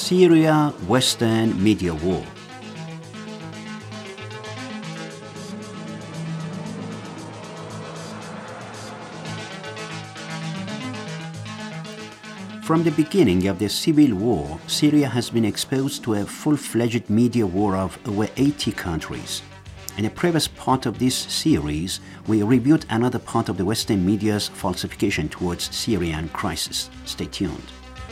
Syria-Western Media War. From the beginning of the civil war, Syria has been exposed to a full-fledged media war of over 80 countries. In a previous part of this series, we reviewed another part of the Western media's falsification towards Syrian crisis. Stay tuned.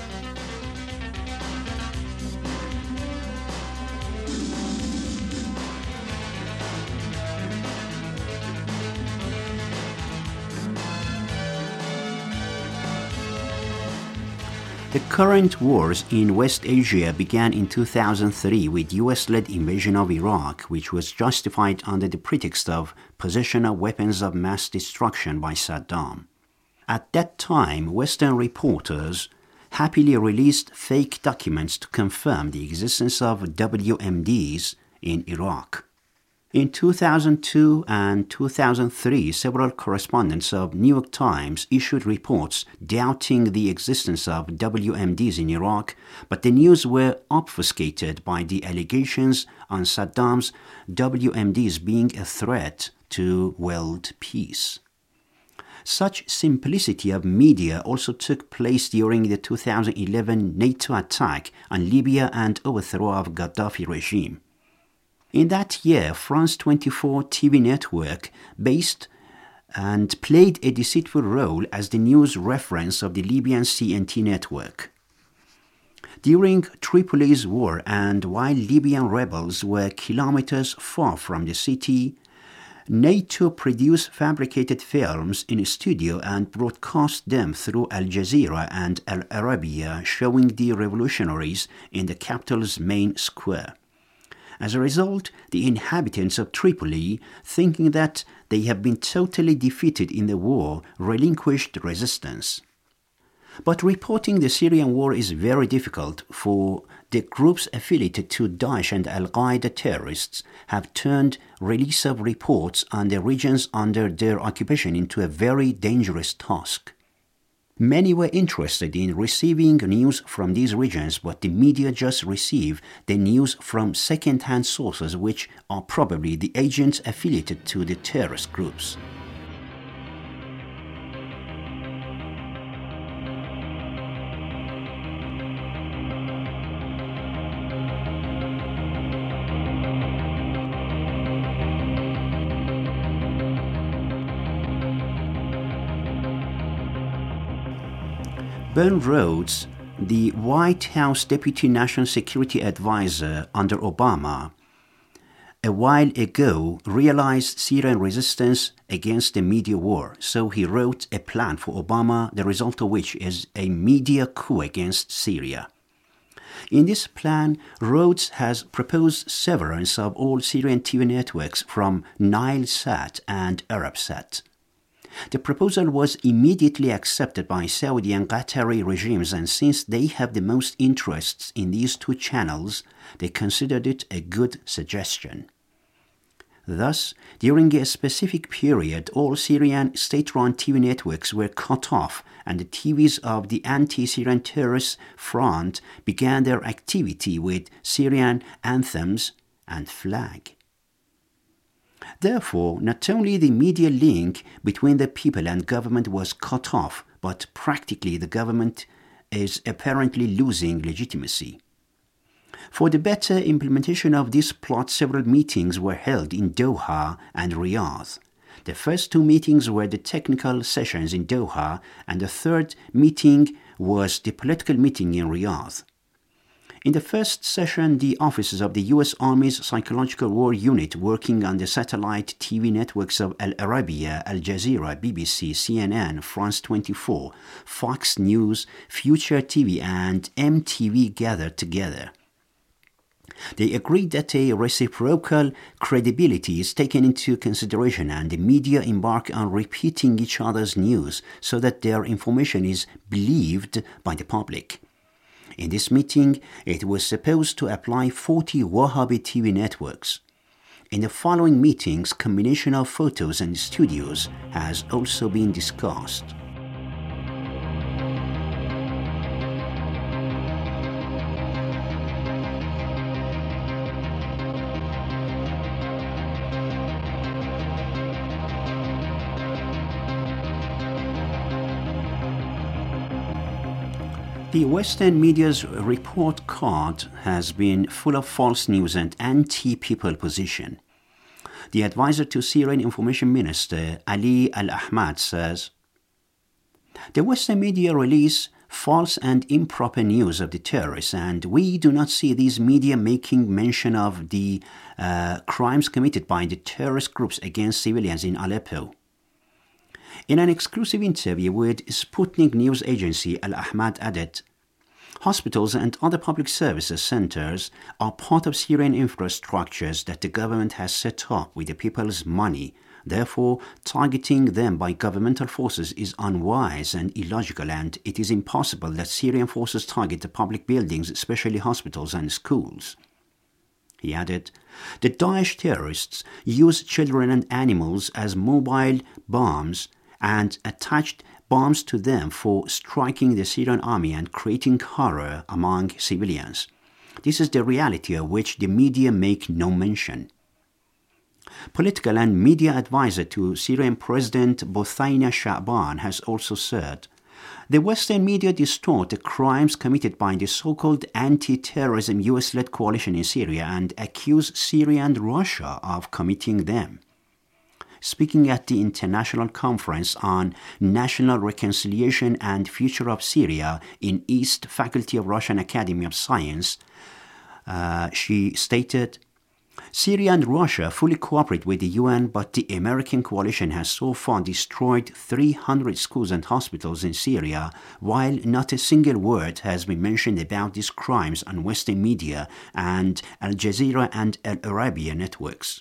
The current wars in West Asia began in 2003 with US-led invasion of Iraq, which was justified under the pretext of possession of weapons of mass destruction by Saddam. At that time, Western reporters happily released fake documents to confirm the existence of WMDs in Iraq. In 2002 and 2003, several correspondents of New York Times issued reports doubting the existence of WMDs in Iraq, but the news were obfuscated by the allegations on Saddam's WMDs being a threat to world peace. Such simplicity of media also took place during the 2011 NATO attack on Libya and overthrow of Gaddafi regime. In that year, France 24 TV network based and played a deceitful role as the news reference of the Libyan CNT network. During Tripoli's war and while Libyan rebels were kilometers far from the city, NATO produced fabricated films in a studio and broadcast them through Al Jazeera and Al Arabiya, showing the revolutionaries in the capital's main square. As a result, the inhabitants of Tripoli, thinking that they have been totally defeated in the war, relinquished resistance. But reporting the Syrian war is very difficult, for the groups affiliated to Daesh and Al-Qaeda terrorists have turned release of reports on the regions under their occupation into a very dangerous task. Many were interested in receiving news from these regions, but the media just receive the news from second-hand sources, which are probably the agents affiliated to the terrorist groups. Ben Rhodes, the White House Deputy National Security Advisor under Obama, a while ago realized Syrian resistance against the media war, so he wrote a plan for Obama, the result of which is a media coup against Syria. In this plan, Rhodes has proposed severance of all Syrian TV networks from Nilesat and Arabsat. The proposal was immediately accepted by Saudi and Qatari regimes, and since they have the most interests in these two channels, they considered it a good suggestion. Thus, during a specific period, all Syrian state-run TV networks were cut off, and the TVs of the anti-Syrian terrorist front began their activity with Syrian anthems and flag. Therefore, not only the media link between the people and government was cut off, but practically the government is apparently losing legitimacy. For the better implementation of this plot, several meetings were held in Doha and Riyadh. The first two meetings were the technical sessions in Doha, and the third meeting was the political meeting in Riyadh. In the first session, the officers of the U.S. Army's Psychological War Unit working on the satellite TV networks of Al Arabiya, Al Jazeera, BBC, CNN, France 24, Fox News, Future TV, and MTV gathered together. They agreed that a reciprocal credibility is taken into consideration and the media embark on repeating each other's news so that their information is believed by the public. In this meeting, it was supposed to apply 40 Wahhabi TV networks. In the following meetings, combination of photos and studios has also been discussed. The Western media's report card has been full of false news and anti-people position. The advisor to Syrian Information Minister Ali Al-Ahmad says, "The Western media release false and improper news of the terrorists, and we do not see these media making mention of the crimes committed by the terrorist groups against civilians in Aleppo." In an exclusive interview with Sputnik news agency, Al-Ahmad added, "Hospitals and other public services centers are part of Syrian infrastructures that the government has set up with the people's money. Therefore, targeting them by governmental forces is unwise and illogical, and it is impossible that Syrian forces target the public buildings, especially hospitals and schools." He added, "The Daesh terrorists use children and animals as mobile bombs and attached bombs to them for striking the Syrian army and creating horror among civilians. This is the reality of which the media make no mention." Political and media advisor to Syrian President Bothaina Sha'ban has also said, "The Western media distort the crimes committed by the so-called anti-terrorism US-led coalition in Syria and accuse Syria and Russia of committing them." Speaking at the International Conference on National Reconciliation and Future of Syria in East Faculty of Russian Academy of Science, she stated, "Syria and Russia fully cooperate with the UN, but the American coalition has so far destroyed 300 schools and hospitals in Syria, while not a single word has been mentioned about these crimes on Western media and Al Jazeera and Al Arabiya networks."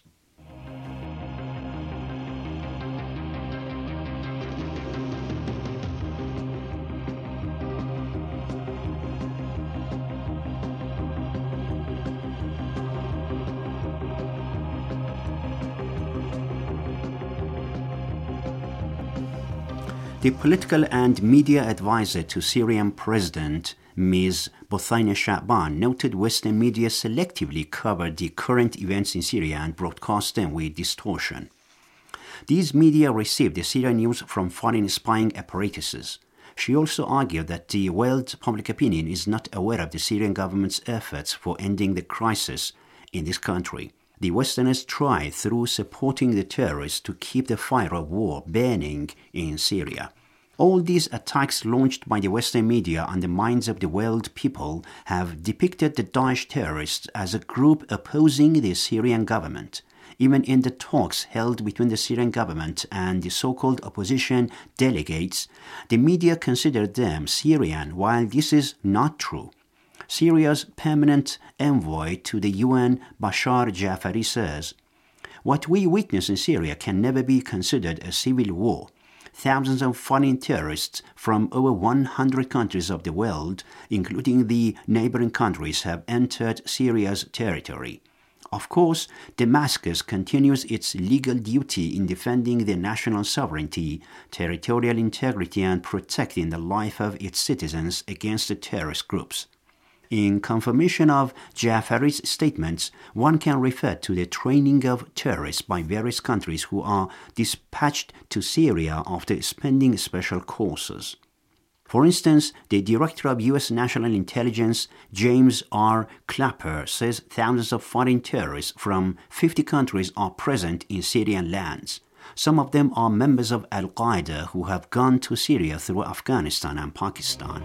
The political and media advisor to Syrian President Ms. Bothaina Sha'ban noted Western media selectively covered the current events in Syria and broadcast them with distortion. These media received the Syrian news from foreign spying apparatuses. She also argued that the world public opinion is not aware of the Syrian government's efforts for ending the crisis in this country. The Westerners try through supporting the terrorists to keep the fire of war burning in Syria. All these attacks launched by the Western media on the minds of the world people have depicted the Daesh terrorists as a group opposing the Syrian government. Even in the talks held between the Syrian government and the so-called opposition delegates, the media considered them Syrian, while this is not true. Syria's permanent envoy to the UN, Bashar Jafari, says, "What we witness in Syria can never be considered a civil war. Thousands of foreign terrorists from over 100 countries of the world, including the neighboring countries, have entered Syria's territory. Of course, Damascus continues its legal duty in defending the national sovereignty, territorial integrity, and protecting the life of its citizens against the terrorist groups." In confirmation of Jafari's statements, one can refer to the training of terrorists by various countries who are dispatched to Syria after spending special courses. For instance, the Director of U.S. National Intelligence, James R. Clapper, says thousands of foreign terrorists from 50 countries are present in Syrian lands. Some of them are members of Al-Qaeda who have gone to Syria through Afghanistan and Pakistan.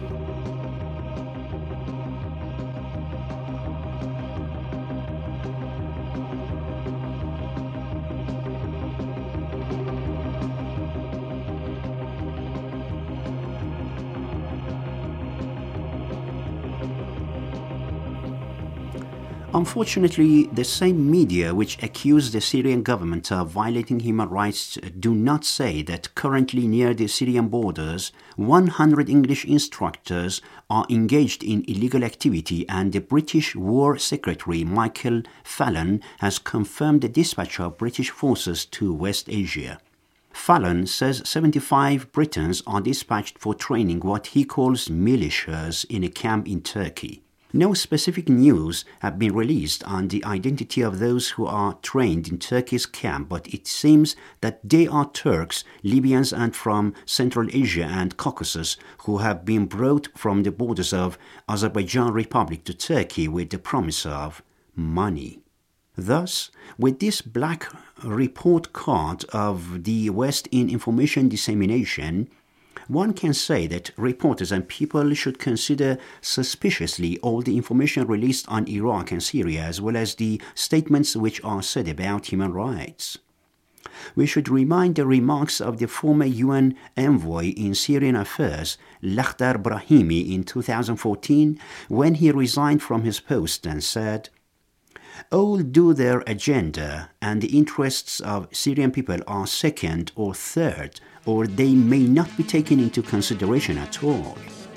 Unfortunately, the same media which accuse the Syrian government of violating human rights do not say that currently near the Syrian borders, 100 English instructors are engaged in illegal activity, and the British War Secretary Michael Fallon has confirmed the dispatch of British forces to West Asia. Fallon says 75 Britons are dispatched for training what he calls militias in a camp in Turkey. No specific news have been released on the identity of those who are trained in Turkey's camp, but it seems that they are Turks, Libyans, and from Central Asia and Caucasus who have been brought from the borders of Azerbaijan Republic to Turkey with the promise of money. Thus, with this black report card of the West in information dissemination, one can say that reporters and people should consider suspiciously all the information released on Iraq and Syria, as well as the statements which are said about human rights. We should remind the remarks of the former UN envoy in Syrian affairs, Lakhdar Brahimi, in 2014, when he resigned from his post and said, "All do their agenda, and the interests of Syrian people are second or third, or they may not be taken into consideration at all."